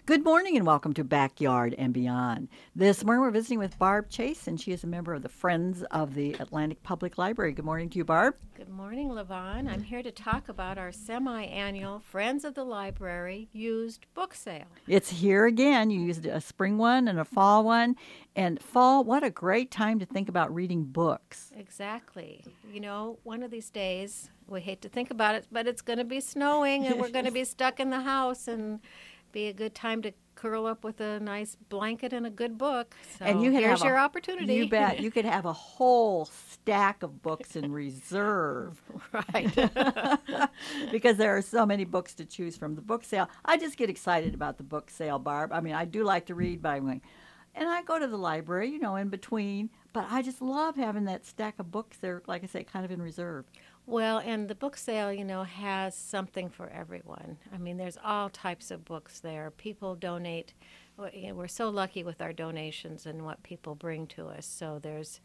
Good morning and welcome to Backyard and Beyond. This morning we're visiting with Barb Chase, and she is a member of the Friends of the Atlantic Public Library. Good morning to you, Barb. Good morning, Levon. I'm here to talk about our semi-annual Friends of the Library used book sale. It's here again. You used a spring one and a fall one. And fall, what a great time to think about reading books. Exactly. You know, one of these days, we hate to think about it, but it's going to be snowing and we're going to be stuck in the house and be a good time to curl up with a nice blanket and a good book. So And you could here's have your opportunity. You bet. You could have a whole stack of books in reserve. Right. Because there are so many books to choose from. The book sale, I just get excited about the book sale, Barb. I mean, I do like to read, but I'm going, and I go to the library, in between. But I just love having that stack of books there, like I say, kind of in reserve. Well, and the book sale, has something for everyone. I mean, there's all types of books there. People donate. We're so lucky with our donations and what people bring to us. So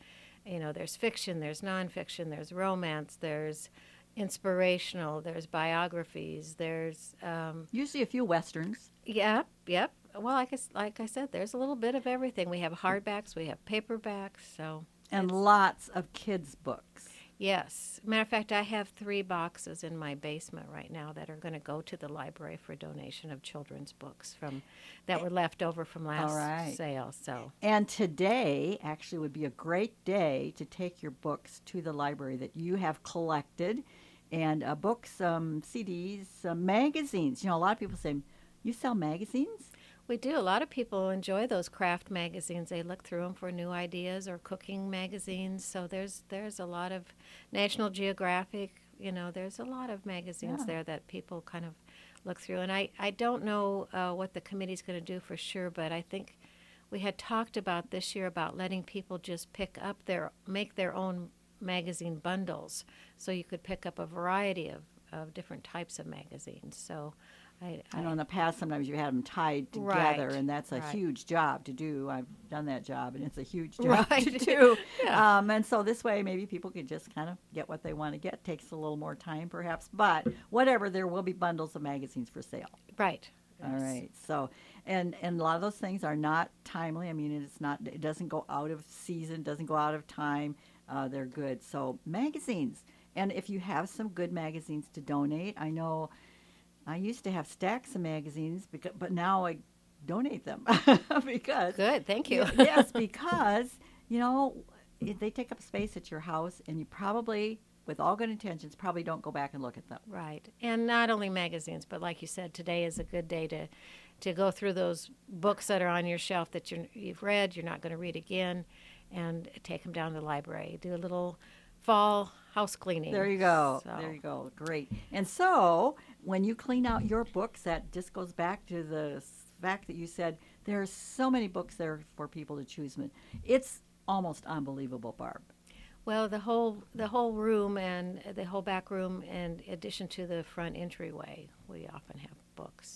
there's fiction, there's nonfiction, there's romance, there's inspirational, there's biographies, there's Usually a few westerns. Yep. Well, like I said, there's a little bit of everything. We have hardbacks, we have paperbacks, so And lots of kids' books. yes. Matter of fact, I have 3 boxes in my basement right now that are going to go to the library for donation of children's books that were left over from last sale. So, And today actually would be a great day to take your books to the library that you have collected, and books, CDs, magazines. A lot of people say, you sell magazines? we do. A lot of people enjoy those craft magazines. They look through them for new ideas, or cooking magazines. So there's a lot of National Geographic. There's a lot of magazines there that people kind of look through. And I don't know what the committee's going to do for sure, but I think we had talked about this year about letting people just make their own magazine bundles, so you could pick up a variety of different types of magazines. So I know in the past sometimes you had them tied together, Right, and that's a right. huge job to do. I've done that job, and it's a huge job Right. to do. Yeah. And so this way, maybe people could just kind of get what they want to get. Takes a little more time, perhaps, but whatever. There will be bundles of magazines for sale. Right. All Yes. right. So, and a lot of those things are not timely. I mean, it's not. It doesn't go out of season. Doesn't go out of time. They're good. So magazines, and if you have some good magazines to donate, I know. I used to have stacks of magazines, but now I donate them because. Good. Thank you. Yes, because they take up space at your house, and you probably, with all good intentions, probably don't go back and look at them. Right. And not only magazines, but like you said, today is a good day to go through those books that are on your shelf that you've read, you're not going to read again, and take them down to the library. Do a little fall house cleaning. There you go. So, There you go. Great. And so when you clean out your books, that just goes back to the fact that you said there are so many books there for people to choose from. It's almost unbelievable, Barb. well, the whole room and the whole back room, in addition to the front entryway, we often have books.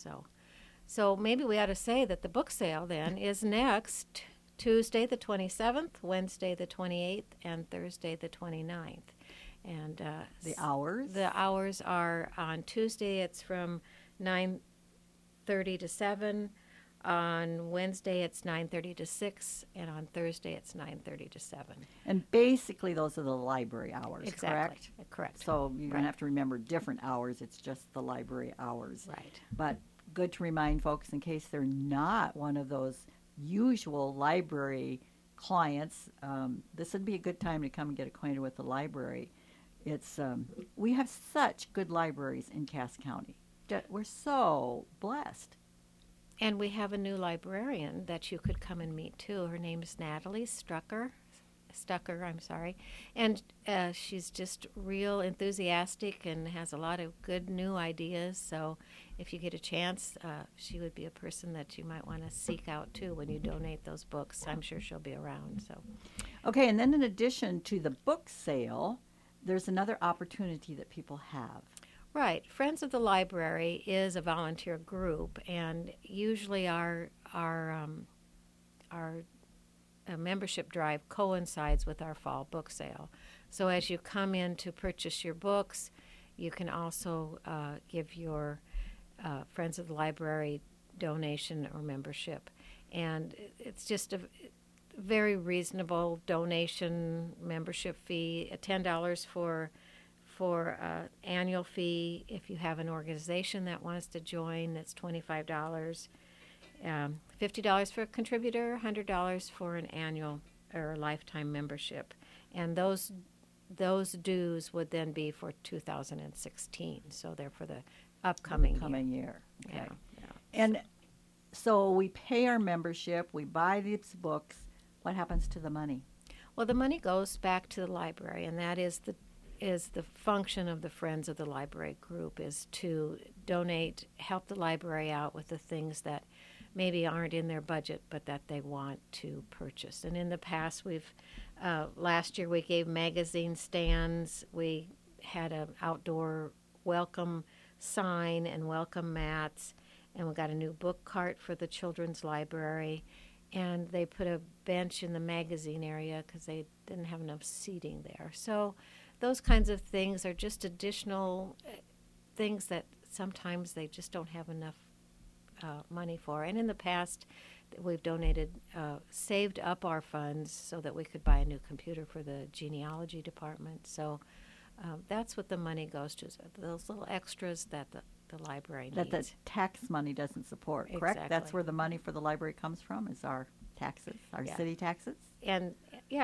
So maybe we ought to say that the book sale then is next Tuesday the 27th, Wednesday the 28th, and Thursday the 29th. And The hours? the hours are on Tuesday. It's from 9:30 to 7. On Wednesday it's 9:30 to 6, and on Thursday it's 9:30 to 7. And basically those are the library hours, Exactly. correct? Correct. So you're going Right. to have to remember different hours. It's just the library hours. Right. But good to remind folks in case they're not one of those usual library clients, this would be a good time to come and get acquainted with the library. It's we have such good libraries in Cass County. We're so blessed. And we have a new librarian that you could come and meet too. Her name is Natalie Stucker, I'm sorry. And she's just real enthusiastic and has a lot of good new ideas. So if you get a chance, she would be a person that you might want to seek out too when you donate those books. I'm sure she'll be around. So Okay, and then in addition to the book sale, there's another opportunity that people have. right, Friends of the Library is a volunteer group, and usually our membership drive coincides with our fall book sale. So as you come in to purchase your books, you can also give your Friends of the Library donation or membership. And it's just a very reasonable donation membership fee, $10 for annual fee. If you have an organization that wants to join, that's $25. $50 for a contributor, $100 for an annual or lifetime membership. And those dues would then be for 2016. So they're for the upcoming year. Okay. Yeah. And so we pay our membership, we buy these books. What happens to the money? Well, the money goes back to the library, and that is the function of the Friends of the Library group, is to donate, help the library out with the things that maybe aren't in their budget but that they want to purchase. And in the past, last year we gave magazine stands. We had an outdoor welcome sign and welcome mats, and we got a new book cart for the children's library. And they put a bench in the magazine area because they didn't have enough seating there. So those kinds of things are just additional things that sometimes they just don't have enough money for. And in the past, we've donated, saved up our funds so that we could buy a new computer for the genealogy department. So that's what the money goes to, so those little extras that the library needs. That the tax money doesn't support, correct? Exactly. That's where the money for the library comes from, is our taxes, our city taxes? And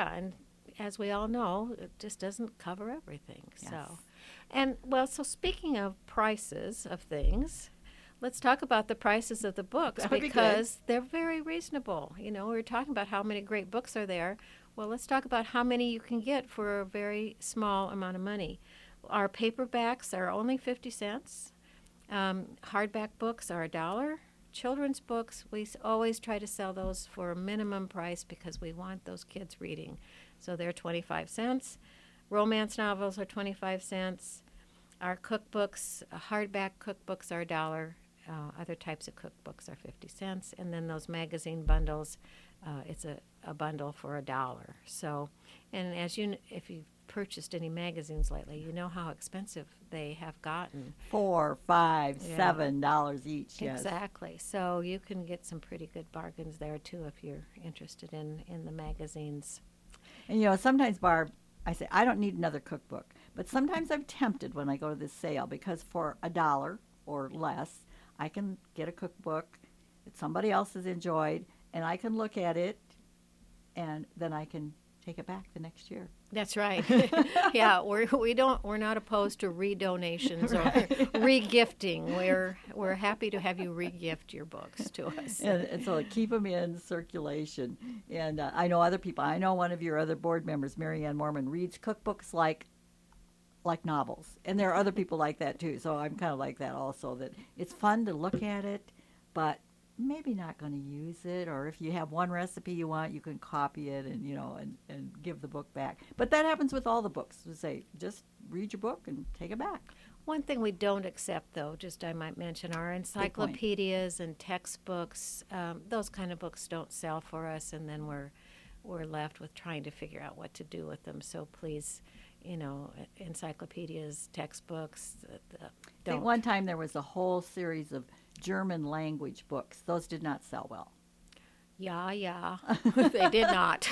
as we all know, it just doesn't cover everything. Yes. So speaking of prices of things, let's talk about the prices of the books, because they're very reasonable. You know, we're talking about how many great books are there. Well, let's talk about how many you can get for a very small amount of money. Our paperbacks are only 50 cents. Hardback books are $1. Children's books, we always try to sell those for a minimum price because we want those kids reading. So they're 25 cents. Romance novels are 25 cents. Our cookbooks, hardback cookbooks are $1. Other types of cookbooks are 50 cents. And then those magazine bundles, it's a bundle for $1. So, and if you've purchased any magazines lately, you know how expensive they have gotten. $4, $5, $7 each. Yes. Exactly. So you can get some pretty good bargains there too if you're interested in the magazines. And you know, sometimes, Barb, I say I don't need another cookbook, but sometimes I'm tempted when I go to this sale because for $1 or less, I can get a cookbook that somebody else has enjoyed, and I can look at it, and then I can take it back the next year. That's right. Yeah, we're not opposed to redonations or re-gifting. We're happy to have you re-gift your books to us. And so keep them in circulation. And I know other people. I know one of your other board members, Marianne Mormon, reads cookbooks like novels. And there are other people like that too. So I'm kind of like that also. That it's fun to look at it, but maybe not going to use it, or if you have one recipe you want, you can copy it and and give the book back. But that happens with all the books. To say, just read your book and take it back. One thing we don't accept, though, just I might mention, are encyclopedias and textbooks. Those kind of books don't sell for us, and then we're left with trying to figure out what to do with them. So please, encyclopedias, textbooks, I don't. think one time there was a whole series of German language books. Those did not sell well. Yeah, they did not.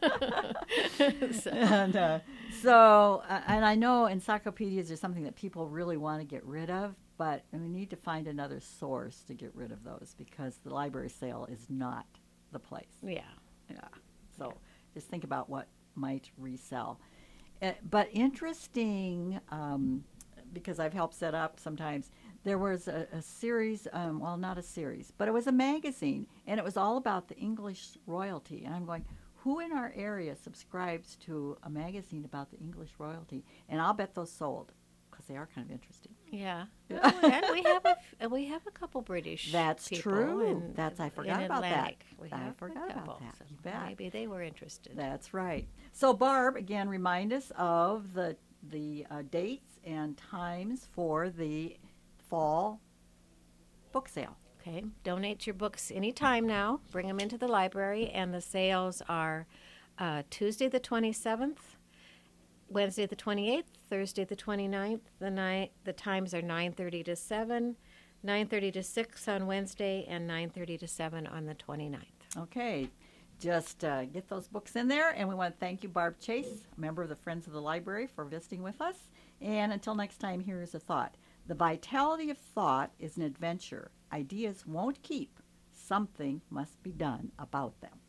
And I know encyclopedias are something that people really want to get rid of, but we need to find another source to get rid of those because the library sale is not the place. Yeah. So just think about what might resell. But interesting, because I've helped set up sometimes, there was a series, well, not a series, but it was a magazine, and it was all about the English royalty. And I'm going, who in our area subscribes to a magazine about the English royalty? And I'll bet those sold, because they are kind of interesting. Yeah. And we have a couple British That's people true. I forgot about that. I forgot about that. So you bet. Maybe they were interested. That's right. So, Barb, again, remind us of the dates and times for the fall book sale. Okay. Donate your books anytime now. Bring them into the library, and the sales are Tuesday the 27th, Wednesday the 28th, Thursday the 29th. The times are 9:30 to 7, 9:30 to 6 on Wednesday, and 9:30 to 7 on the 29th. Okay, just get those books in there. And we want to thank you, Barb Chase, a member of the Friends of the Library, for visiting with us. And until next time, here is a thought. The vitality of thought is an adventure. Ideas won't keep. Something must be done about them.